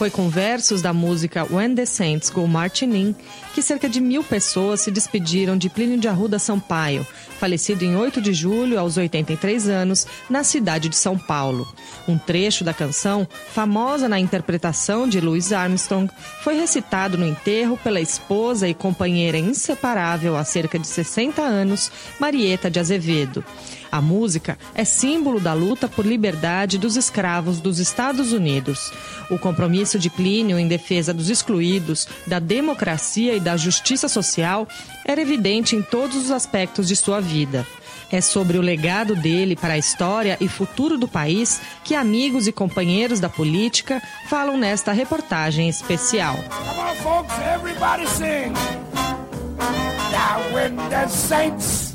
Foi com versos da música When the Saints Go Marching In que cerca de 1.000 pessoas se despediram de Plínio de Arruda Sampaio, falecido em 8 de julho, aos 83 anos, na cidade de São Paulo. Um trecho da canção, famosa na interpretação de Louis Armstrong, foi recitado no enterro pela esposa e companheira inseparável há cerca de 60 anos, Marieta de Azevedo. A música é símbolo da luta por liberdade dos escravos dos Estados Unidos. O compromisso de Plínio em defesa dos excluídos, da democracia e da justiça social era evidente em todos os aspectos de sua vida. É sobre o legado dele para a história e futuro do país que amigos e companheiros da política falam nesta reportagem especial. Come on, folks, everybody sing. Now when the saints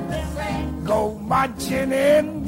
go marching in.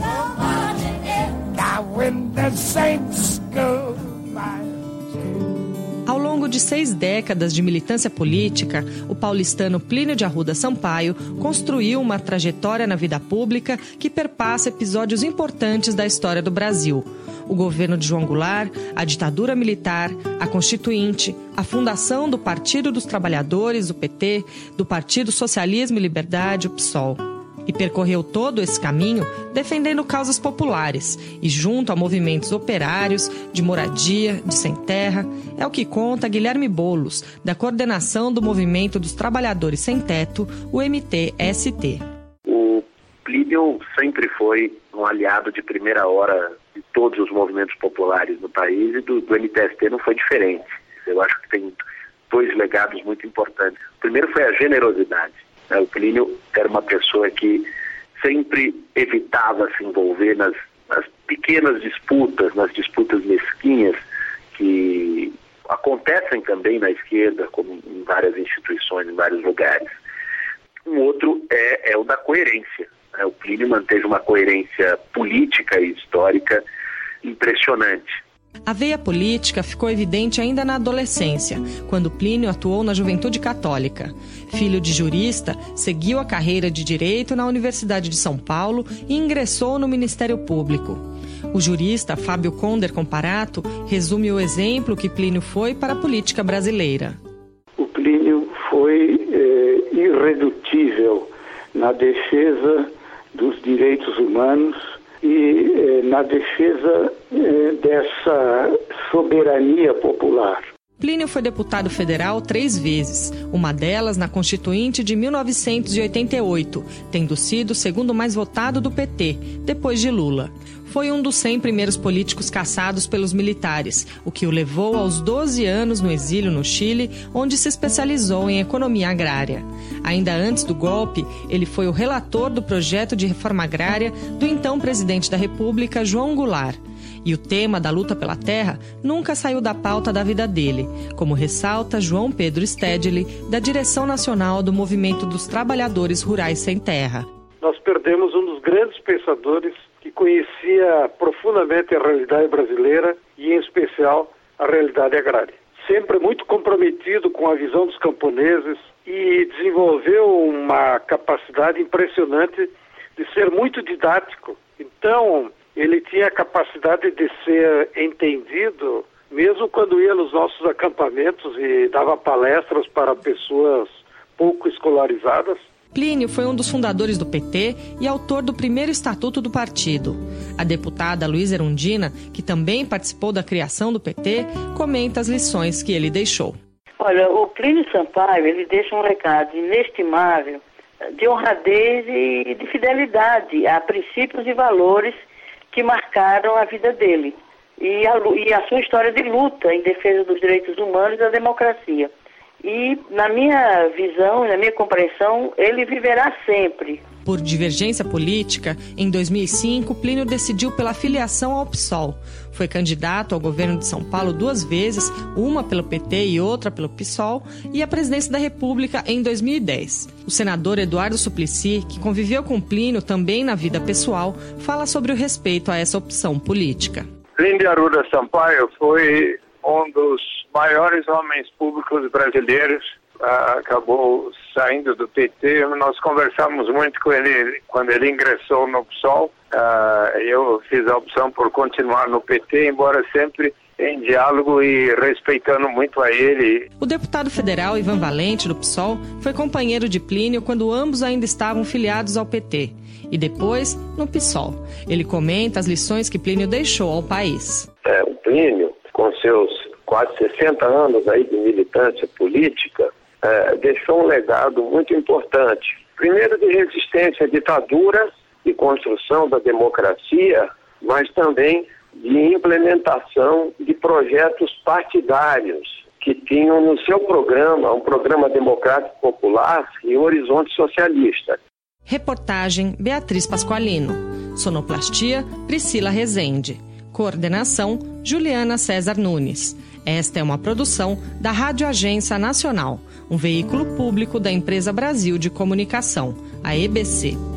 Now when the saints go marching. Ao longo de 6 décadas de militância política, o paulistano Plínio de Arruda Sampaio construiu uma trajetória na vida pública que perpassa episódios importantes da história do Brasil. O governo de João Goulart, a ditadura militar, a Constituinte, a fundação do Partido dos Trabalhadores, o PT, do Partido Socialismo e Liberdade, o PSOL. E percorreu todo esse caminho defendendo causas populares e junto a movimentos operários, de moradia, de sem terra. É o que conta Guilherme Boulos, da coordenação do Movimento dos Trabalhadores Sem Teto, o MTST. O Plínio sempre foi um aliado de primeira hora de todos os movimentos populares no país e do MTST não foi diferente. Eu acho que tem 2 legados muito importantes. O primeiro foi a generosidade. O Plínio era uma pessoa que sempre evitava se envolver nas pequenas disputas, nas disputas mesquinhas que acontecem também na esquerda, como em várias instituições, em vários lugares. Um outro é o da coerência. O Plínio manteve uma coerência política e histórica impressionante. A veia política ficou evidente ainda na adolescência, quando Plínio atuou na Juventude Católica. Filho de jurista, seguiu a carreira de Direito na Universidade de São Paulo e ingressou no Ministério Público. O jurista Fábio Conder Comparato resume o exemplo que Plínio foi para a política brasileira. O Plínio foi irredutível na defesa dos direitos humanos e na defesa dessa soberania popular. Plínio foi deputado federal 3 vezes, uma delas na Constituinte de 1988, tendo sido o segundo mais votado do PT, depois de Lula. Foi um dos 100 primeiros políticos caçados pelos militares, o que o levou aos 12 anos no exílio no Chile, onde se especializou em economia agrária. Ainda antes do golpe, ele foi o relator do projeto de reforma agrária do então presidente da República, João Goulart. E o tema da luta pela terra nunca saiu da pauta da vida dele, como ressalta João Pedro Stedley, da Direção Nacional do Movimento dos Trabalhadores Rurais Sem Terra. Nós perdemos um dos grandes pensadores que conhecia profundamente a realidade brasileira e, em especial, a realidade agrária. Sempre muito comprometido com a visão dos camponeses e desenvolveu uma capacidade impressionante de ser muito didático. Então, ele tinha a capacidade de ser entendido, mesmo quando ia nos nossos acampamentos e dava palestras para pessoas pouco escolarizadas. Plínio foi um dos fundadores do PT e autor do primeiro estatuto do partido. A deputada Luísa Erundina, que também participou da criação do PT, comenta as lições que ele deixou. Olha, o Plínio Sampaio, ele deixa um legado inestimável de honradez e de fidelidade a princípios e valores que marcaram a vida dele e a sua história de luta em defesa dos direitos humanos e da democracia. E, na minha visão, na minha compreensão, ele viverá sempre. Por divergência política, em 2005, Plínio decidiu pela filiação ao PSOL. Foi candidato ao governo de São Paulo 2 vezes, uma pelo PT e outra pelo PSOL, e à presidência da República em 2010. O senador Eduardo Suplicy, que conviveu com Plínio também na vida pessoal, fala sobre o respeito a essa opção política. Plínio de Arruda Sampaio foi um dos maiores homens públicos brasileiros, acabou saindo do PT. Nós conversamos muito com ele quando ele ingressou no PSOL. Eu fiz a opção por continuar no PT, embora sempre em diálogo e respeitando muito a ele. O deputado federal Ivan Valente, do PSOL, foi companheiro de Plínio quando ambos ainda estavam filiados ao PT e depois no PSOL. Ele comenta as lições que Plínio deixou ao país. O Plínio, com seus quase 60 anos aí de militância política, deixou um legado muito importante. Primeiro, de resistência à ditadura, de construção da democracia, mas também de implementação de projetos partidários que tinham no seu programa, um programa democrático popular e um horizonte socialista. Reportagem Beatriz Pasqualino. Sonoplastia Priscila Rezende. Coordenação Juliana César Nunes. Esta é uma produção da Rádio Agência Nacional, um veículo público da Empresa Brasil de Comunicação, a EBC.